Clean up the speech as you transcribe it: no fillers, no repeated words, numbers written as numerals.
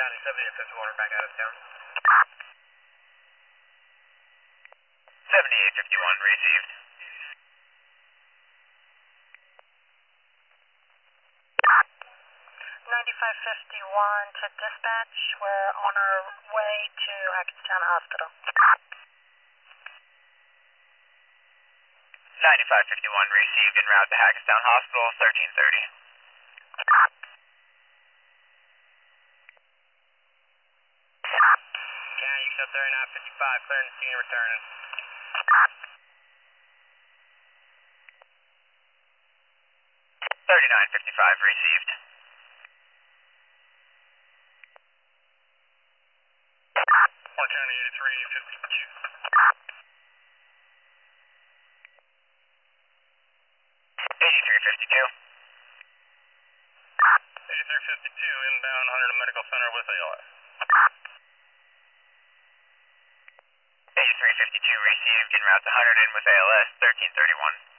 County 7851 back out of town. 7851 received. 9551 to dispatch. We're on our way to Hackettstown Hospital. 9551 received en route to Hackettstown Hospital, 1330. County, you accept 3955, clearing the scene and returning. 3955 received. 1 County 8352. 8352. 8352, inbound Hunter Medical Center with ALS. 8352 received en route to Hunterdon with ALS, 1331.